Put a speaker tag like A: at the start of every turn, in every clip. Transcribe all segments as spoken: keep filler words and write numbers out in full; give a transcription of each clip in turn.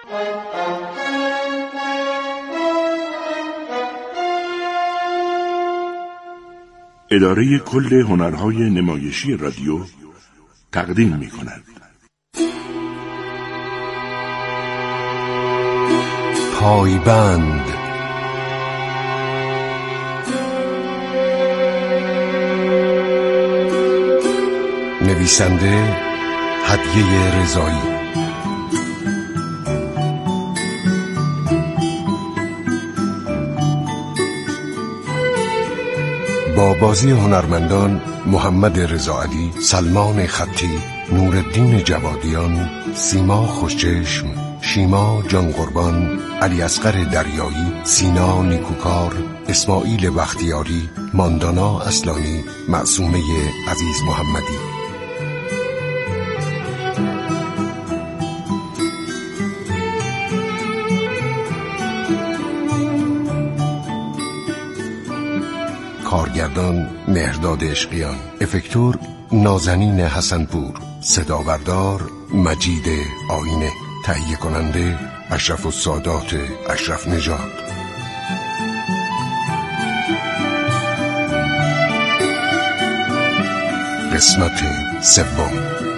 A: اداره کل هنرهای نمایشی رادیو تقدیم می کند.
B: پایبند. نویسنده هدیه رضایی. با بازی هنرمندان محمد رضاعلی، سلمان خطی، نورالدین جوادیان، سیما خوشچشم، شیما جان قربان، علی اصغر دریایی، سینا نیکوکار، اسماعیل بختیاری، ماندانا اصلانی، معصومه عزیز محمدی. کارگردان مهرداد عشقیان، افکتور نازنین حسنپور، صدابردار مجید آینه، تهیه کننده اشرف السادات اشرف نژاد. قسمت سوم.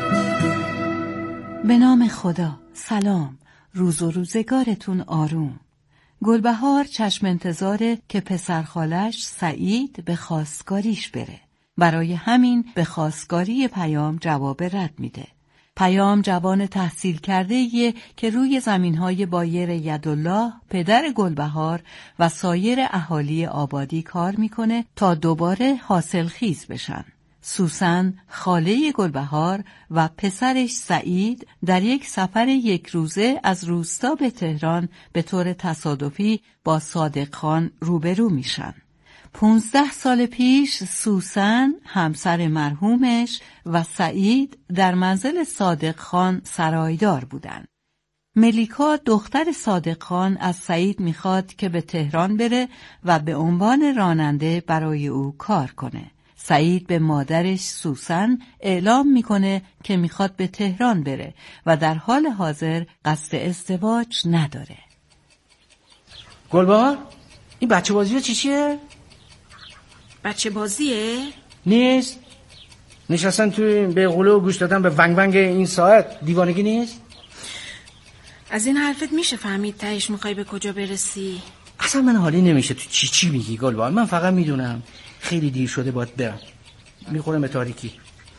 C: به نام خدا. سلام، روز و روزگارتون آروم. گلبهار چشم انتظاره که پسرخالش سعید به خواستگاریش بره. برای همین به خواستگاری پیام جواب رد میده. پیام جوان تحصیل کرده ایه که روی زمینهای بایر یدالله پدر گلبهار و سایر اهالی آبادی کار میکنه تا دوباره حاصل خیز بشن. سوسن خاله گلبهار و پسرش سعید در یک سفر یک روزه از روستا به تهران به طور تصادفی با صادق خان روبرو میشن. پونزده سال پیش سوسن همسر مرحومش و سعید در منزل صادق خان سرایدار بودن. ملیکا دختر صادق خان از سعید میخواد که به تهران بره و به عنوان راننده برای او کار کنه. سعید به مادرش سوسن اعلام میکنه که میخواد به تهران بره و در حال حاضر قصد ازدواج نداره.
D: گلبهار، این بچه بازیه چی چیه؟
E: بچه بازیه؟
D: نیست. نشستن توی بیغوله و گوش دادن به ونگ ونگ این ساعت دیوانگی نیست؟
E: از این حرفت میشه فهمید تهش میخوای به کجا برسی؟
D: اصلا من حالی نمیشه تو چی چی میگی گلبهار. من فقط میدونم خیلی دیر شده باید برم، میخورم به تاریکی.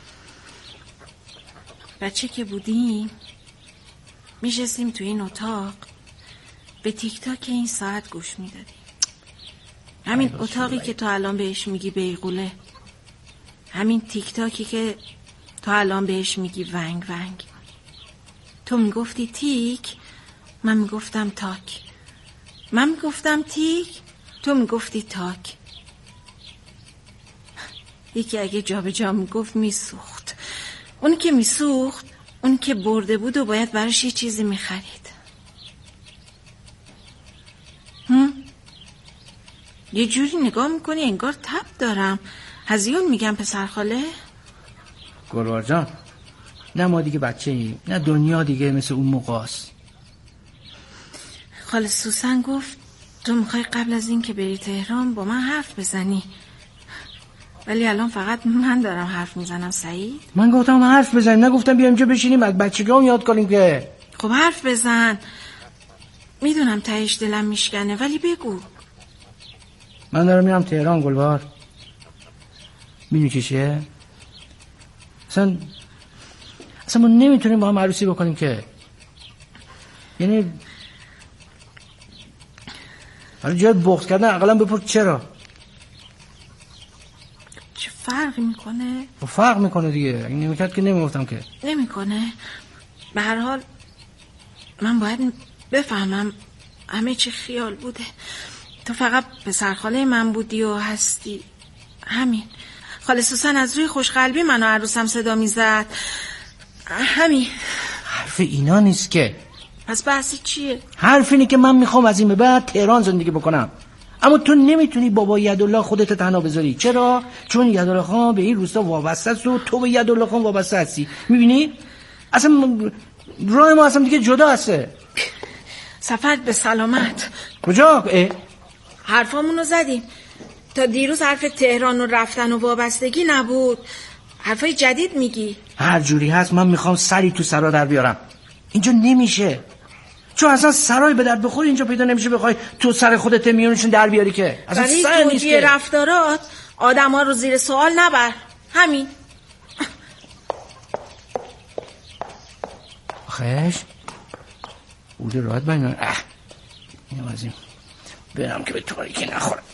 E: بچه که بودیم میشستیم توی این اتاق به تیک تاک این ساعت گوش میدادیم. همین اتاقی که تو الان بهش میگی بیغوله، همین تیک تاکی که تو الان بهش میگی ونگ ونگ. تو میگفتی تیک، من میگفتم تاک. من میگفتم تیک، تو میگفتی تاک. یکی اگه جا به جا میگفت میسوخت. اون که میسوخت، اون که برده بود و باید براش یه چیزی میخرید. هم؟ یه جوری نگاه میکنی انگار تب دارم. هزیون میگم پسر خاله؟
D: گلبهار جان، نه ما دیگه بچه ایم، نه دنیا دیگه مثل اون موقع است.
E: خاله سوسن گفت تو میخوای قبل از این که بری تهران با من حرف بزنی، ولی الان فقط من دارم حرف میزنم. سعید،
D: من گفتم حرف بزنیم، نگفتم بیایم اینجا بشینیم از بچگیام یاد کنیم که.
E: خب حرف بزن. میدونم تهش دلم میشکنه ولی بگو.
D: من دارم میرم تهران گلبهار. میدونی چی چیه؟ اصلا اصلا ما نمیتونیم با هم عروسی بکنیم که. یعنی حالا جای بغض کردن اقلا بپرس چرا؟
E: چه فرقی میکنه؟
D: فرق میکنه دیگه. این نمیکرد که نمیگفتم که.
E: نمیکنه. به هر حال من باید بفهمم همه چی خیال بوده. تو فقط پسر خاله من بودی و هستی. همین. خاله سوسن از روی خوشقلبی منو عروسم صدا میزد. همین.
D: حرف اینا نیست که.
E: پس بحثی چیه؟
D: حرف اینه که من میخوام از این به بعد تهران زندگی بکنم، اما تو نمیتونی بابا یدالله خودت تنها بذاری. چرا؟ چون یدالله خان به این روستا وابسته است و تو به یدالله خان وابسته هستی. میبینی؟ اصلا راه ما اصلا دیگه جدا هسته.
E: سفر به سلامت.
D: کجا؟
E: حرفامونو زدیم. تا دیروز حرف تهران و رفتن و وابستگی نبود. حرفای جدید میگی؟
D: هر جوری هست من میخوام سری تو سرا در بیارم. اینجا نمیشه، چون اصلا سرای به درد بخور اینجا پیدا نمیشه بخوای تو سر خودت میونشون در بیاری که اصلا سر نیست که.
E: رفتارات آدم ها رو زیر سوال نبر. همین.
D: آخیش بوده راحت بینان. اینم از این برم که به تاریکی نخورم.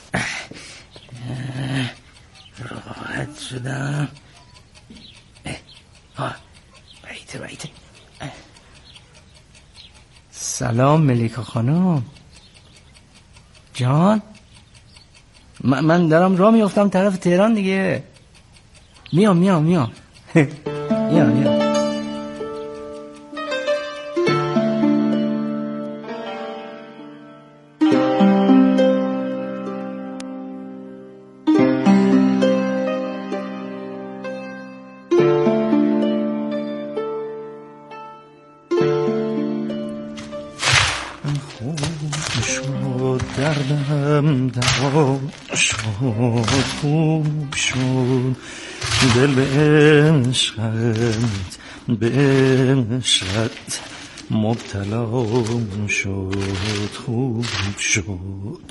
D: راحت شدم. ها بایده بایده. سلام ملیکا خانم جان. من, من دارم راه میافتم طرف تهران دیگه. میام میام میام میام میام.
F: دردم دوا شد، خوب شد، دل به عشقت به عشقت مبتلا شد، خوب شد.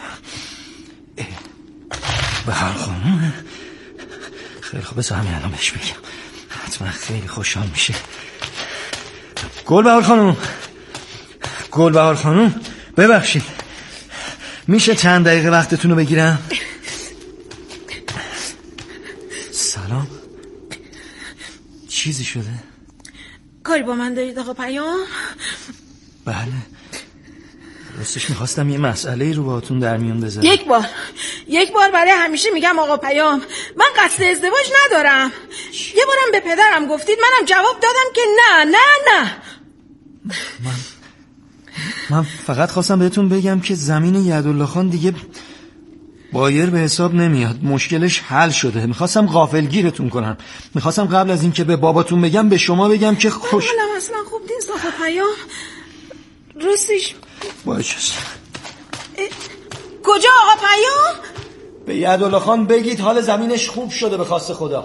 F: بهار خانم خیلی خوب، بذار همین الان بهش بگم، حتما خیلی خوشحال میشه. گلبهار خانم گلبهار خانم ببخشید، میشه چند دقیقه وقتتون رو بگیرم؟ سلام. چیزی شده؟
E: کاری با من دارید آقا پیام؟
F: بله، راستش میخواستم یه مسئله رو باهاتون در میون بذارم.
E: یک بار یک بار برای همیشه میگم آقا پیام، من قصد ازدواج ندارم. یه بارم به پدرم گفتید، منم جواب دادم که نه نه نه.
F: من من فقط خواستم بهتون بگم که زمین یدالله خان دیگه بایر به حساب نمیاد، مشکلش حل شده. میخواستم غافلگیرتون کنم، میخواستم قبل از این که به باباتون بگم به شما بگم که خوش.
E: حالم اصلا خوب نیست آقا پیام، راستش.
F: باشه.
E: کجا آقا پیام؟
F: به یدالله خان بگید حال زمینش خوب شده به خواست خدا.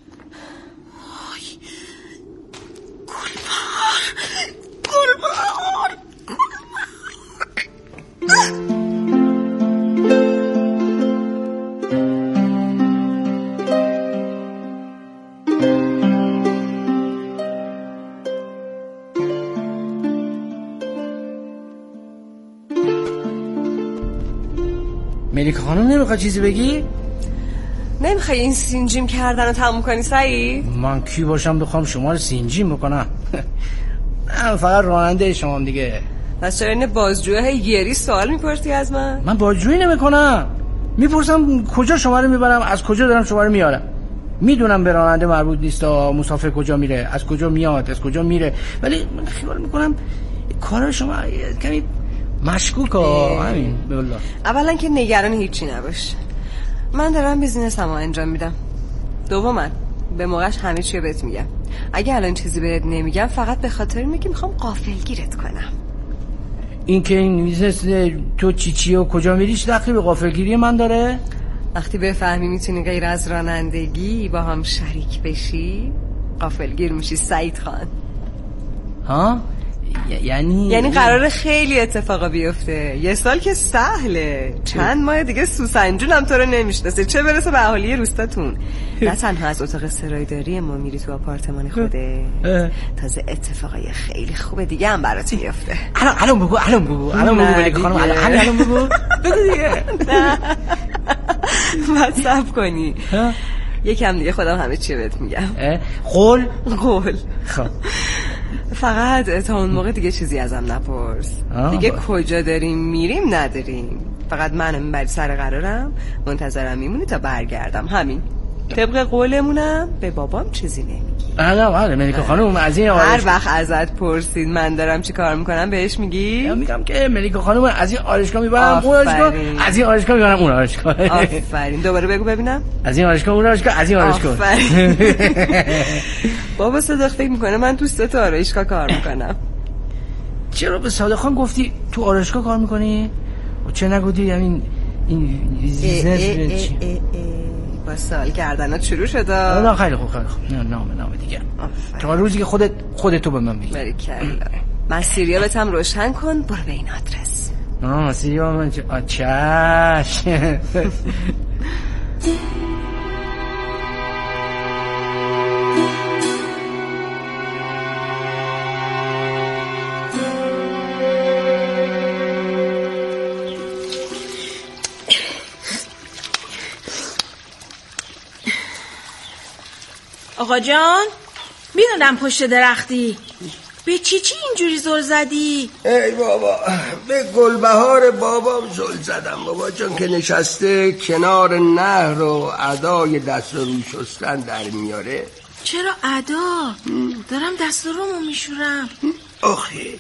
D: ملیکا خانم نمیخواد چیزی بگی؟
G: نمیخوای این سینجیم کردن رو تموم کنی سعید؟
D: من کی باشم بخوام شما رو سینجیم بکنم؟ من فقط راننده شمام دیگه.
G: پس چرا این بازجویه یری سوال میپرسی از من؟
D: من بازجویی نمیکنم، میپرسم کجا شما رو میبرم، از کجا دارم شما رو میارم. میدونم به راننده مربوط نیست مسافر کجا میره، از کجا میاد، از کجا میره، ولی من خیال میکنم کار شما کمی مشکوکه. همین والله.
G: اولا که نگران هیچی نباش، من دارم بیزینسمو انجام میدم. دوما به موقعش همه چی بهت میگم. اگه الان چیزی بهت نمیگم فقط به خاطر اینه که میخوام غافلگیرت کنم.
D: این که این بیزنس تو چی چی و کجا میریش دقیقی به غافلگیری من داره؟
G: وقتی بفهمی میتونی غیر از رانندگی با هم شریک بشی غافلگیر میشی سعید خان.
D: ها؟ یعنی
G: یعنی قراره خیلی اتفاقا بیفته. یه سال که سهله، چند ماه دیگه سوسنجون هم تو رو نمیشناسه، چه برسه به اهالی روستاتون. نه تنها از اتاق سرایداری ما میری تو آپارتمان خوده، تازه اتفاقای خیلی خوب دیگه هم برات میفته.
D: الان الان بگو الان بگو الان بگو ملیکا خانم، الان همین الان بگو بگو دیگه.
G: بعد صبر کنی یکم دیگه خودم همه چی بهت میگم.
D: قول
G: قول.
D: خب
G: فقط تا اون موقع دیگه چیزی ازم نپرس. دیگه با. کجا داریم میریم نداریم، فقط منو میبری سر قرارم، منتظرم میمونی تا برگردم. همین. طبق قولمونم به بابام چیزی نمیگی.
D: آره آره ملیکا خانم از این
G: آرش... هر وقت ازت پرسید من دارم چی کار میکنم بهش میگی؟
D: من میگم که ملیکا خانم از این آرایشگاه میبرم اون آرایشگاه، از این آرایشگاه میبرم اون آرایشگاه.
G: آفرین. دوباره بگو ببینم.
D: از این آرایشگاه اون آرایشگاه، از این آرایشگاه.
G: آفرین. بابا صدق فکر میکنه من تو سه تا آرایشگاه کار میکنم.
D: چرا به صادق خان گفتی تو آرایشگاه کار میکنی؟ و چه نگفتی همین این بیزنس چی؟
G: با سال گردنات شروع شده.
D: نه خیلی خوب خیلی خوب. نه نامه نامه دیگه. تا روزی که خودت خودت تو به من بگی.
G: باریکلا. مسیریالت هم روشن کن، برو به این آدرس.
D: نه مسیریال من چش.
E: آقا جان میدونم پشت درختی، به چی چی اینجوری زل زدی؟
H: ای بابا به گلبهار بابام زل زدم بابا جان که نشسته کنار نهر و ادای دست روی شستن در میاره.
E: چرا ادا؟ دارم دست رومو میشورم.
H: آخه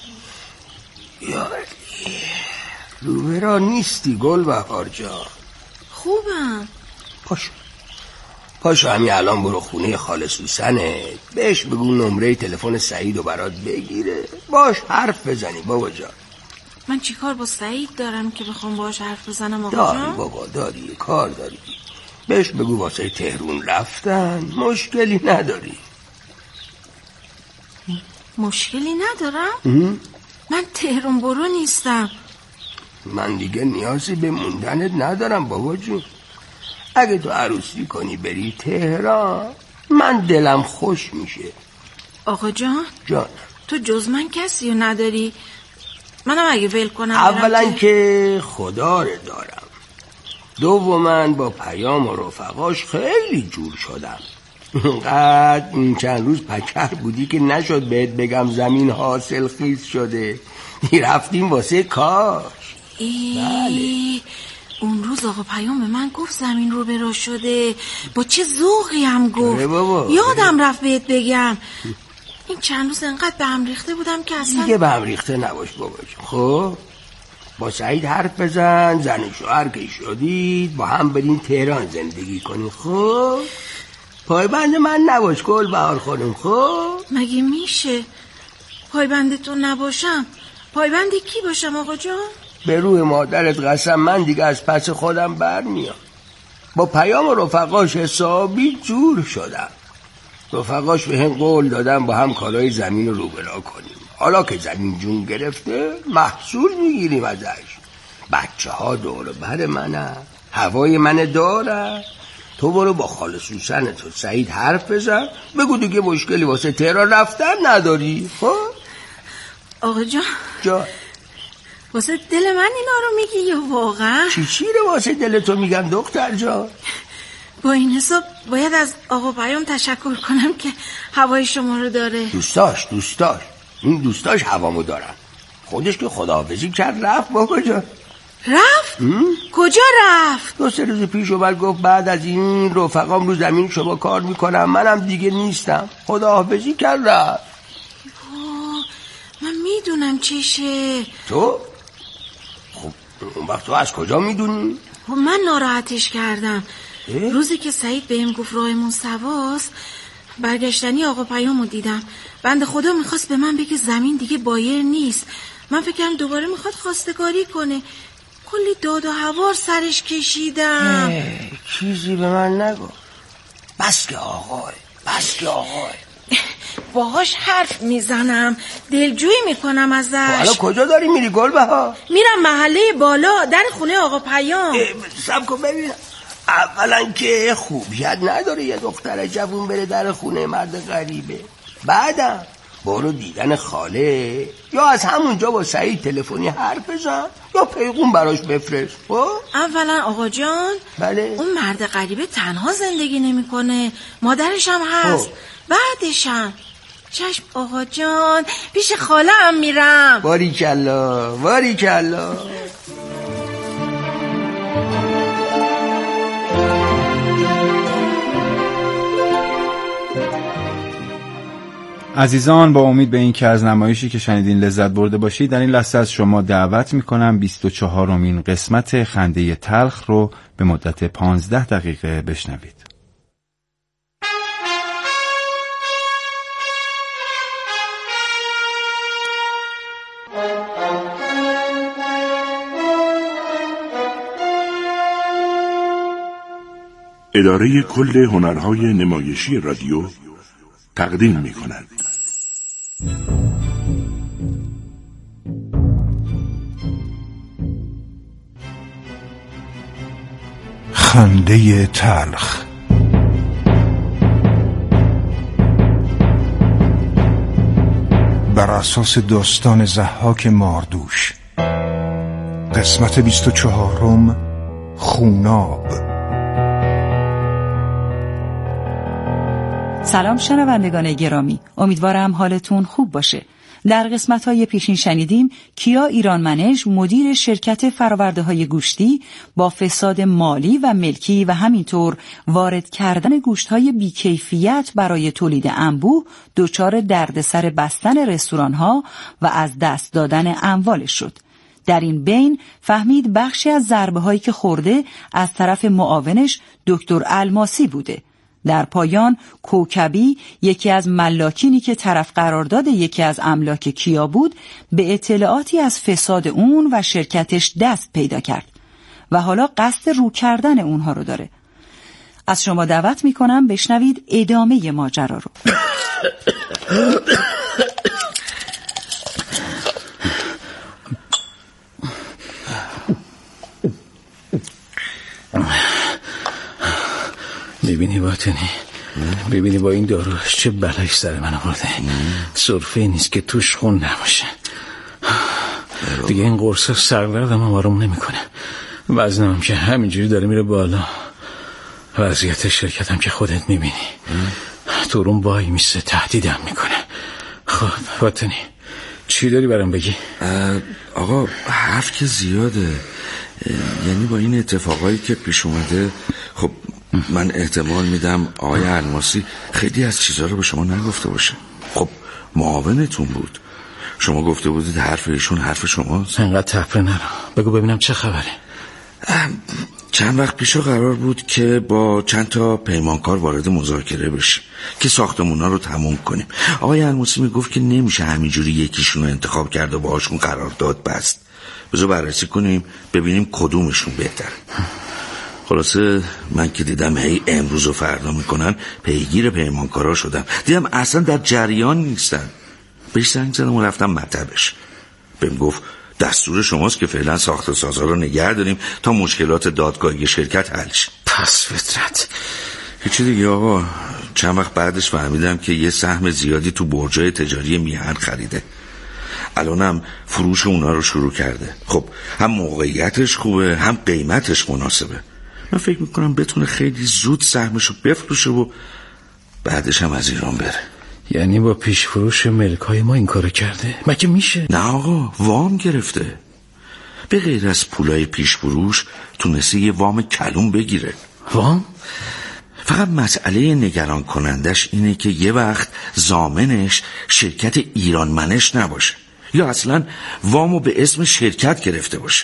H: یاری روبرا نیستی گلبهار جان.
E: خوبم.
H: پاشو پاشو همین الان برو خونه خاله سوسنه، بهش بگو نمره تلفن سعیدو برات بگیره، باش حرف بزنی بابا جان.
E: من چی کار با سعید دارم که بخوام باش حرف بزنم آقا جان؟
H: داری بابا داری، کار داری. بهش بگو واسه تهرون رفتن، مشکلی نداری.
E: مشکلی ندارم؟ من تهرون برو نیستم.
H: من دیگه نیازی به موندنت ندارم بابا جون. اگه تو عروسی کنی بری تهران من دلم خوش میشه.
E: آقا جان
H: جان
E: تو جز من کسی رو نداری؟ منم اگه ول کنم
H: اولا که خدا رو دارم، دوما با پیام و رفقاش خیلی جور شدم. اینقدر این چند روز پکر بودی که نشد بهت بگم زمین حاصل خیز شده، رفتیم واسه کاش.
E: بله. اون روز آقا پیام به من گفت زمین رو برا شده، با چه ذوقی هم گفت. یادم رفت بهت بگم. این چند روز انقدر به هم ریخته بودم که اصلا
H: دیگه به هم ریخته نباش بابا جون. خب با سعید حرف بزن، زن و شوهر که شدید با هم برین تهران زندگی کنی. خب پایبند من نباش گلبهار خانم. خب
E: مگه میشه پایبندتون نباشم؟ پایبند کی باشم آقا جان؟
H: به روح مادرت قسم من دیگه از پس خودم برمیام. با پیام و رفقاش حسابی جور شدم. رفقاش به هم قول دادم با هم کارهای زمین رو روبرا کنیم. حالا که زمین جون گرفته محصول میگیریم ازش. بچه ها دور بر منه، هوای من داره. تو برو با خاله سوسن تو سعید حرف بزن، بگو دیگه مشکلی واسه تهران رفتن نداری. خب
E: آقا جان
H: جان
E: واسه دل من اینا رو میگی یا واقعا؟
H: چی چی رو واسه دل تو میگم دختر جان؟
E: با این حساب باید از آقا پیام تشکر کنم که هوای شما رو داره.
H: دوستاش دوستاش این دوستاش هوامو دارن. خودش که خداحافظی کرد رفت بابا جان.
E: رفت؟ کجا رفت؟
H: دو سه روز پیش اومد گفت بعد از این رفقام رو زمین شما کار میکنم، منم دیگه نیستم. خداحافظی کرد رفت.
E: من میدونم چشه.
H: تو؟ خب اون وقت تو از کجا میدونی؟
E: خب من ناراحتش کردم. اه؟ روزی که سعید بهم گفت راهمون سواست، برگشتنی آقا پیامو دیدم. بنده خدا میخواست به من بگه زمین دیگه بایر نیست. من فکرم دوباره میخواد خواستگاری کنه. کلی داد و هوار سرش کشیدم.
H: چیزی به من نگو. بس که آقای بس که آقای
E: باهاش حرف میزنم، دلجویی میکنم ازش.
H: حالا کجا داری میری گلبهار؟
E: میرم محله بالا در خونه آقا پیام.
H: سب کن ببینم. اولا که خوبیت نداره یه دختر جوون بره در خونه مرد غریبه. بعدم برو دیدن خاله، یا از همونجا با سعید تلفنی حرف بزن یا پیغون براش بفرست.
E: اولا آقا جان
H: بله؟
E: اون مرد غریبه تنها زندگی نمیکنه، مادرش هم هست. بعدشم چشم آقا جان پیش خاله هم میرم.
H: باریکلا باریکلا.
I: عزیزان با امید به این که از نمایشی که شنیدین لذت برده باشید، در این لحظه از شما دعوت میکنم بیست و چهارمین قسمت خنده تلخ رو به مدت پانزده دقیقه بشنوید.
A: اداره کل هنرهای نمایشی رادیو تقدیم می کند.
B: خنده تلخ. بر اساس داستان ضحاک ماردوش، قسمت بیست و چهارم، خوناب.
C: سلام شنوندگان گرامی، امیدوارم حالتون خوب باشه. در قسمت‌های پیشین شنیدیم کیا ایرانمنژ مدیر شرکت فرآورده‌های گوشتی با فساد مالی و ملکی و همینطور وارد کردن گوشت‌های بی‌کیفیت برای تولید انبوه دچار دردسر بستن رستوران‌ها و از دست دادن اموالش شد. در این بین فهمید بخشی از ضربه‌هایی که خورده از طرف معاونش دکتر الماسی بوده. در پایان کوکبی، یکی از ملاکینی که طرف قرار داده یکی از املاک کیا بود، به اطلاعاتی از فساد اون و شرکتش دست پیدا کرد و حالا قصد رو کردن اونها رو داره. از شما دعوت میکنم بشنوید ادامه ماجرا رو.
J: ببینی باطنی، ببینی با این داروش چه بلایی سر من آورده. سرفه نیست که توش خون نباشه. دیگه این قرص سردردم هم آروم نمیکنه. وزنم هم که همینجوری داره میره بالا. وضعیت شرکتم که خودت میبینی. تورون وای میسه، تهدیدم میکنه. خب باطنی چی داری برام بگی؟
K: آقا حرف که زیاده، یعنی با این اتفاقایی که پیش اومده، خب من احتمال میدم آقای الماسی خیلی از چیزها رو به شما نگفته باشه. خب معاونتون بود، شما گفته بودید حرف ایشون حرف شماست.
J: انقدر تپره نرو، بگو ببینم چه خبره.
K: چند وقت پیشا قرار بود که با چند تا پیمانکار وارد مذاکره بشیم که ساختمونا رو تموم کنیم. آقای الماسی میگفت که نمیشه همینجوری یکیشون رو انتخاب کرد و باهاشون قرارداد بست. بذار بررسی کنیم ببینیم کدومشون بهتره. خلاصه من که دیدم هی امروز و فردا میکنن، پیگیر پیمانکارا شدم. دیدم اصلا در جریان نیستن. بهش زنگ زدم و رفتم مطبش. بهم گفت دستور شماست که فعلا ساخت و سازا رو نگه داریم تا مشکلات دادگاهی شرکت حل شه.
J: پس فطرت
K: هیچی دیگه آقا. چند وقت بعدش فهمیدم که یه سهم زیادی تو برجای تجاری میهن خریده. الانم فروش اونا رو شروع کرده. خب هم موقعیتش خوبه هم قیمتش مناسبه. من فکر میکنم بتونه خیلی زود سهمشو بفروشه و بعدش هم از ایران بره.
J: یعنی با پیش فروش ملکای ما این کارو کرده؟ مگه میشه؟
K: نه آقا، وام گرفته. به غیر از پولای پیش فروش تونسته یه وام کلون بگیره.
J: وام؟
K: فقط مسئله نگران کنندش اینه که یه وقت ضامنش شرکت ایرانمنژ نباشه یا اصلا وامو به اسم شرکت گرفته باشه.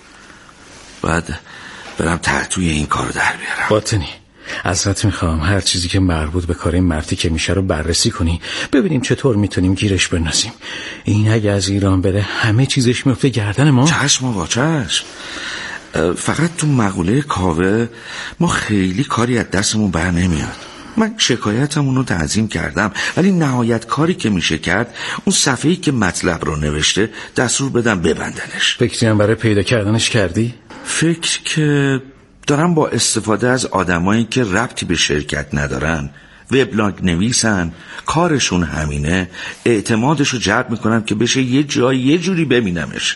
K: بعد برم تحتوی این کار در بیارم.
J: باطنی ازت میخوام هر چیزی که مربوط به کار این مردی که میشه رو بررسی کنی، ببینیم چطور میتونیم گیرش بنازیم. این اگه از ایران بره همه چیزش میفته گردن ما.
K: چشم آقا چشم. فقط تو مقوله کاوه ما خیلی کاری از دستمون بر نمیاد. من شکایتمون رو تعظیم کردم، ولی نهایت کاری که میشه کرد اون صفحه‌ای که مطلب رو نوشته دستور بدم ببندنش.
J: فکری هم برای پیدا کردنش کردی؟
K: فکر که دارم با استفاده از آدمایی که ربطی به شرکت ندارن، وبلاگ نویسن، کارشون همینه، اعتمادشو جلب میکنم که بشه یه جایی یه جوری ببینمش.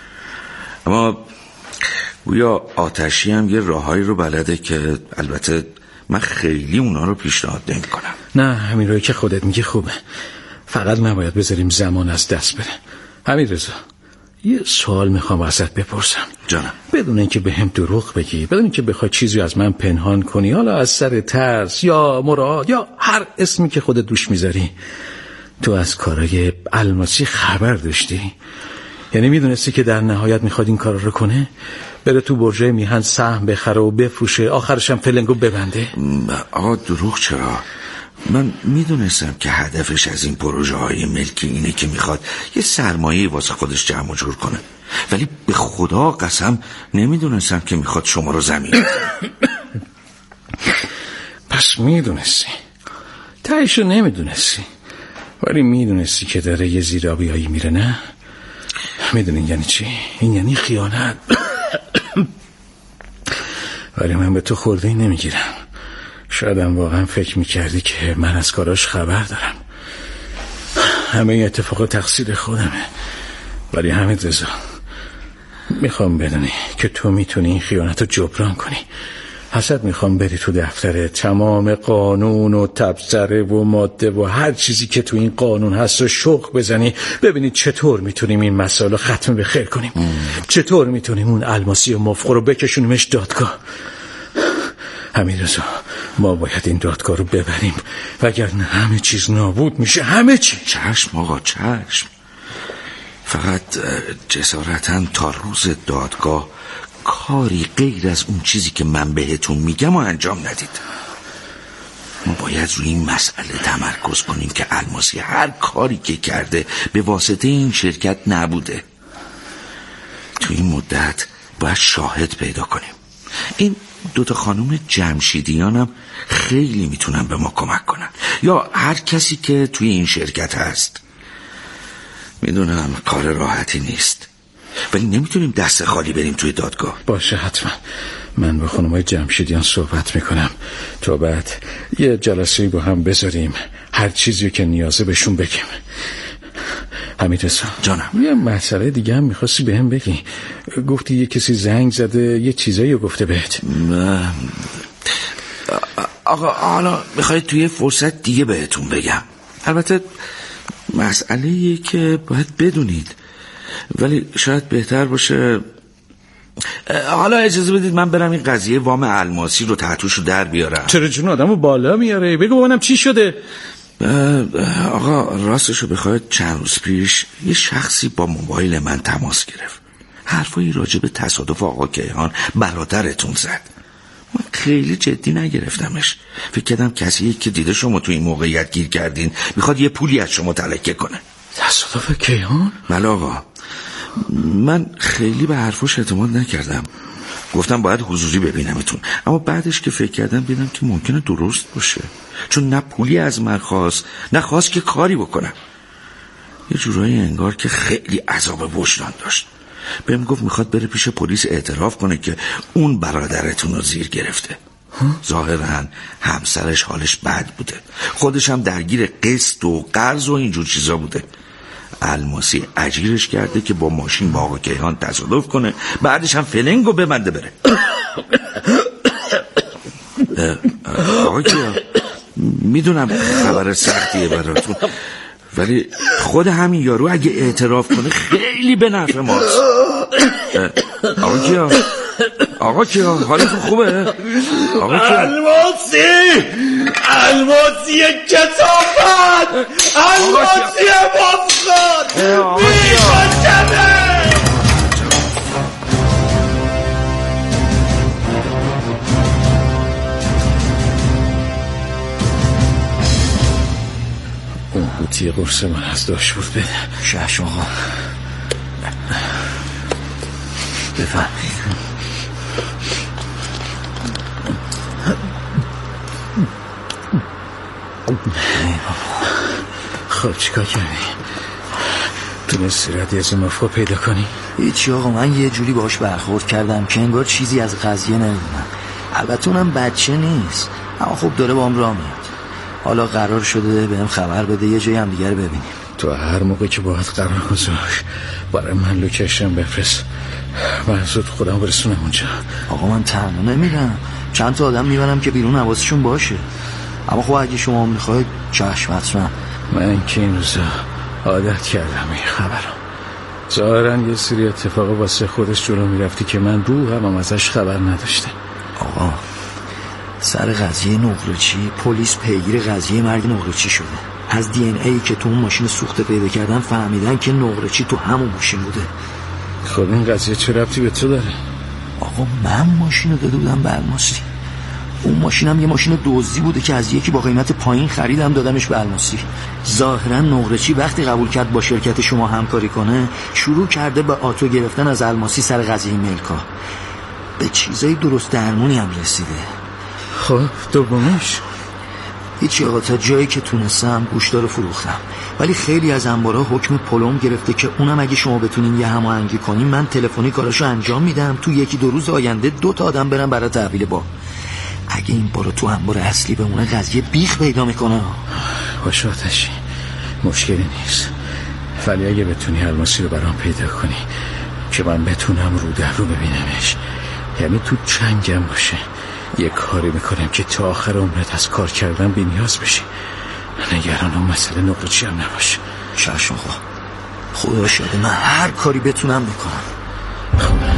K: اما گویا آتشی هم یه راهایی رو بلده که البته من خیلی اونا رو پیشنهاد نمی کنم.
J: نه همین روی که خودت میگی خوبه، فقط نباید بذاریم زمان از دست بره. همین رضا یه سوال میخوام ازت بپرسم.
K: جانم.
J: بدون اینکه به هم دروغ بگی، بدون اینکه بخوای چیزی از من پنهان کنی، حالا از سر ترس یا مراد یا هر اسمی که خودت دوش میذاری، تو از کارای الماسی خبر داشتی؟ یعنی میدونستی که در نهایت میخواد این کار رو کنه؟ بره تو برجای میهن سهم بخره و بفروشه، آخرش هم فلنگو ببنده؟
K: آقا دروغ چرا؟ من میدونستم که هدفش از این پروژه های ملکی اینه که میخواد یه سرمایه واسه خودش جمع و جور کنه، ولی به خدا قسم نمیدونستم که میخواد شما رو زمین بزنه.
J: پس میدونستی؟ تایشو نمیدونستی، ولی میدونستی که داره یه زیرابیایی میره، نه؟ میدونین یعنی چی؟ این یعنی خیانت. ولی من به تو خورده نمیگیرم. شایدم واقعا فکر میکردی که من از کاراش خبر دارم. همه اتفاق تقصیر خودمه. ولی حمید رضا، میخوام بدونی که تو میتونی این خیانت رو جبران کنی. حسد میخوام بری تو دفتر تمام قانون و تبصره و ماده و هر چیزی که تو این قانون هست و شوق بزنی، ببینید چطور میتونیم این مسائل رو ختم به خیر کنیم. ام. چطور میتونیم اون الماسی و مفخر رو بکشونیمش دادگاه. حمید رضا، ما باید این دادگاه رو ببریم، وگرنه همه چیز نابود میشه، همه چی.
K: چشم آقا، چشم. فقط جسارتاً تا روز دادگاه کاری غیر از اون چیزی که من بهتون میگم و انجام ندید. ما باید روی این مسئله تمرکز کنیم که الماسی هر کاری که کرده به واسطه این شرکت نبوده. تو این مدت باید شاهد پیدا کنیم. این دوتا خانم جمشیدیان هم خیلی میتونن به ما کمک کنن، یا هر کسی که توی این شرکت هست. میدونم کار راحتی نیست، ولی نمیتونیم دست خالی بریم توی دادگاه.
J: باشه حتما، من با خانمای جمشیدیان صحبت میکنم تا بعد یه جلسه با هم بذاریم، هر چیزی که نیازه بهشون بگیم. حمید رضا
K: جانم،
J: یه مسئله دیگه هم میخواستی به هم بگی. گفتی یه کسی زنگ زده یه چیزایی گفته بهت.
K: آقا حالا میخواید توی فرصت دیگه بهتون بگم. البته مسئله یه که باید بدونید، ولی شاید بهتر باشه حالا اجازه بدید من برم این قضیه وام الماسی رو تحتوش رو در بیارم.
J: چرا جون آدمو بالا میاره؟ بگو ببینم چی شده.
K: آقا راستش رو بخواید چند روز پیش یه شخصی با موبایل من تماس گرفت، حرفایی راجع به تصادف آقا کیهان برادرتون زد. من خیلی جدی نگرفتمش، فکر کردم کسی که دیده شما تو این موقعیت گیر کردین میخواد یه پولی از شما تلکه کنه.
J: تصادف کیهان؟
K: بله آقا، من خیلی به حرفش اعتماد نکردم، گفتم باید حضوری ببینمتون، اما بعدش که فکر کردم دیدم که ممکنه درست باشه، چون نه پولی از من خواست نه خواست که کاری بکنم. یه جورایی انگار که خیلی عذاب وجدان داشت. بهم گفت میخواد بره پیش پلیس اعتراف کنه که اون برادرتون رو زیر گرفته. ظاهراً همسرش حالش بد بوده، خودش هم درگیر قسط و قرض و اینجور چیزا بوده. الماسی اجیرش کرده که با ماشین با آقا کیهان تصادف کنه، بعدش هم فلنگو ببنده بره. آقا کیهان، میدونم خبر سختیه براتون، ولی خود همین یارو اگه اعتراف کنه خیلی به نفع ماست. آقا کیهان، آقا کیهان حالتون خوبه؟ آقا کیهان،
L: الماسی الماسی کتابت، الماسی مفخر میکشمه.
J: اون بوتی قرص من از داشت بود بده.
F: شش آقا بفرمایید.
J: خب چیکار کردی؟ تونستی ردیز مفخر پیدا کنی؟
F: هیچی آقا، من یه جوری باش برخورد کردم که انگار چیزی از قضیه نمیدونم. البته اونم بچه نیست، اما خب داره با هم راه میاد. حالا قرار شده بهم خبر بده یه جایی هم دیگر ببینیم.
J: تو هر موقع که باید قرار گذار برای من لوکیشن بفرست، من زود خودم برسونم اونجا.
F: آقا من تنها نمیرم، چند تا آدم میبرم که بیرون حواسشون باشه. اما خب اگه شما میخواید چشم حتما.
J: من که این روزا عادت کردم این خبرم. ظاهرا یه سری اتفاق واسه خودش جلو میرفتی که من روحم هم ازش خبر نداشته.
F: آقا سر قضیه نقره‌چی پلیس پیگیر قضیه مرگ نقره‌چی شده. از دی ان ای که تو اون ماشین سوخته پیدا کردن فهمیدن که نقره‌چی تو همون ماشین بوده.
J: خب این قضیه چه ربطی به تو داره؟
F: آقا من ماشین رو داده بودم به الماسی، اون ماشینم یه ماشین دزدی بوده که از یکی با قیمت پایین خریدم دادمش به الماسی. ظاهرا نقره‌چی وقتی قبول کرد با شرکت شما همکاری کنه شروع کرده به آتو گرفتن از الماسی سر قضیه ملکا. به چیزای درست درمونی هم رسیده.
J: خب دومش
F: هیچی آقا، تا جایی که تونستم گوشتا رو فروختم، ولی خیلی از انبارها حکم پلم گرفته که اونم اگه شما بتونین یه هماهنگی کنین من تلفنی کاراشو انجام میدم، تو یکی دو روز آینده دو تا آدم برن برای تحویل با. اگه این بارو تو انبار اصلی بمونه قضیه بیخ پیدا میکنه.
J: باشه آتشی، مشکلی نیست، ولی اگه بتونی الماسی رو برام پیدا کنی که من بتونم رو در رو ببینمش، یعنی تو چنگم باشه، یه کاری میکنم که تا آخر عمرت از کار کردن بی نیاز بشی. نگران اون مسئله نقره‌چی هم نباشه.
F: چشم آقا، خدا شده من هر کاری بتونم میکنم.
J: خوبه.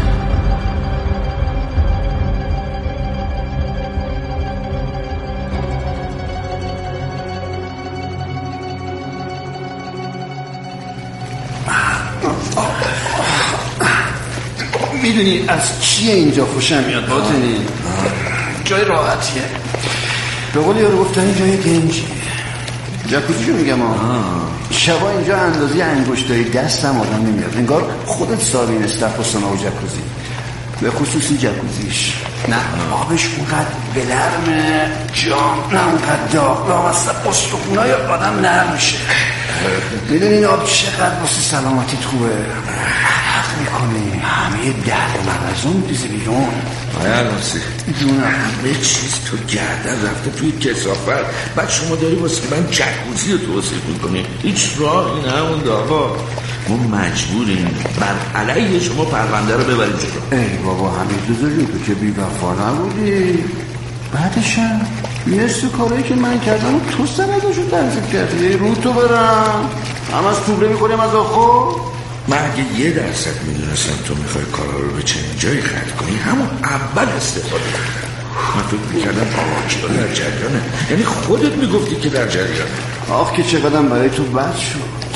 M: میدونی از چیه اینجا خوشم میاد باطنی؟ جای راحتیه، به قول یارو گفتن جای گنجیه. جکوزیشو میگم ها، شبا اینجا اندازی انگشتای دستم آدم نمیاد، انگار خودت صاحب این استخوستان و جکوزی، به خصوصی جکوزیش. نه آبش اونقدر بلرمه جام، نه اونقدر داغ، لامصب استخونای آدم نرم میشه. میدونی این آب چقدر واسه سلامتیت خوبه، حق میکنی همه درد مغزون میریزه بیرون.
K: آیا الماسی
M: جونم
K: همه چیز تو گردن رفته توی کثافت، بعد شما داری واسه من جکوزی رو توصیف میکنی. هیچ راهی نمونده آقا، ما مجبوریم بر علیه شما پرونده رو ببریم جلو.
M: ای بابا همین دوزاری تو که بی وفا نبودی، بعدشم نصف کارهایی که من کردم تو سنداشو تنظیم کردی. رو تو برم هم از توبره میکنیم از آخو.
K: من اگه یه درصد میدونستم تو میخوای کارا رو به چنین جایی خرد کنی همون اول استفاده کنی. من فکر میکردم آقا در جریانه، یعنی خودت میگفتی که در جریانه.
M: آخ که چقدرم برای تو بد شد.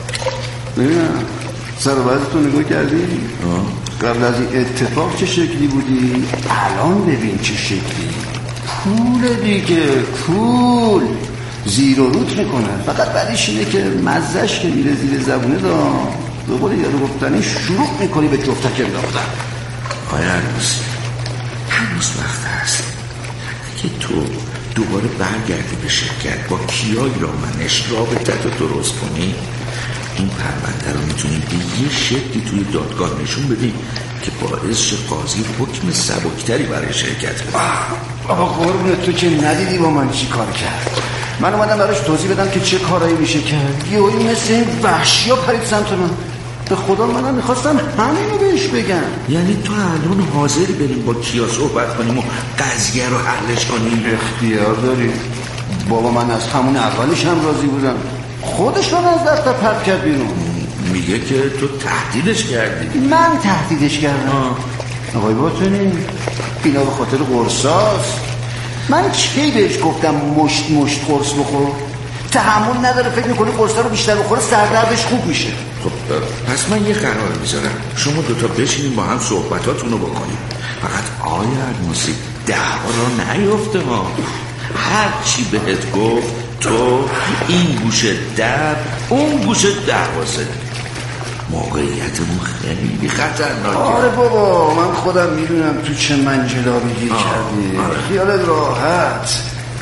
M: ببینم سر و بعضتو نگاه کردی؟ قبل از این اتفاق چه شکلی بودی؟ الان ببین چه شکلی. پول دیگه، پول زیر و روت میکنه، فقط بعدش اینه که مزهش که میره زیر زبونه دا به قول یارو گفتنی شروع میکنی به جفتک انداختن.
K: آیا الماسی هنوز وقت هست که تو دوباره برگردی به شرکت با کیای رامنش رابطت رو درست کنی. این پرونده رو میتونی به یه شکلی توی دادگاه نشون بدی که باعث شه قاضی حکم سبکتری برای شرکت بده.
M: آقا قربونه تو که ندیدی با من چی کار کرد. من اومدم براش توضیح بدم که چه کارایی میشه کرد، یهویی مثل این وحشی ها پرید سمت من. به خدا منم میخواستم همینو بهش بگم.
K: یعنی تو الان حاضری بریم با کیا صحبت کنیم و قضیه رو حلش کنیم؟
M: اختیار داری بابا، من از همون اولش هم راضی بودم، خودش رو از دست پرت کرد بیرون.
K: میگه که تو تهدیدش کردی.
M: من تهدیدش کردم؟ آقای باطنی اینا به خاطر قرصاست. من کی بهش گفتم مشت مشت قرص بخور؟ تحمل نداره، فکر میکنه قرصا رو بیشتر بخوره سردردش خوب میشه.
K: خب پس من یه قرار میذارم، شما دوتا بشینیم با هم صحبتاتون رو بکنیم. فقط آیا الماسی دعوا را نیفته ما. هر چی بهت گفت تو این گوشه در اون گوشه دروازه. موقعیتمون خیلی خطرناکه.
M: آره بابا من خودم میدونم تو چه منجلابی گیر کردی. آره. خیالت راحت.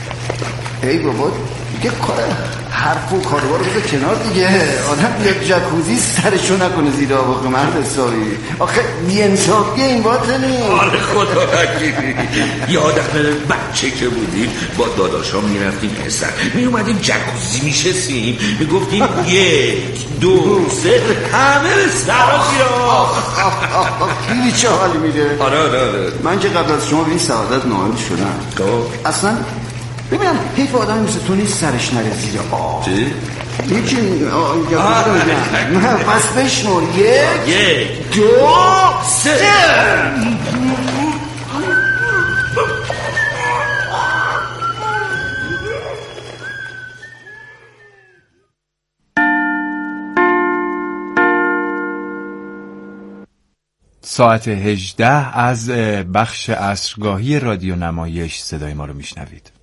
M: ای بابا دیگه کار حرف و کاربار رو بذار کنار دیگه. آدم بیاد جکوزی سرشو نکنه زیر آب مرد حسابی. آخه بی‌انصافیه این باطنی.
K: آره خدا وکیلی. یادم بچه که بودیم با داداشا میرفتیم پسر میومدیم جکوزی میشستیم میگفتیم یک دو سه همه سرا
M: خیلی چه حالی میده.
K: آره آره آره.
M: من که قبل از شما به این سعادت نائل شدم اصلا ببینم حیف آدم مثل تو نیست سرش نره زیر آب. چی؟ هیچی نه پس بشمار. یک
K: یک
M: دو سه.
I: ساعت هجده از بخش عصرگاهی رادیو نمایش صدای ما رو میشنوید.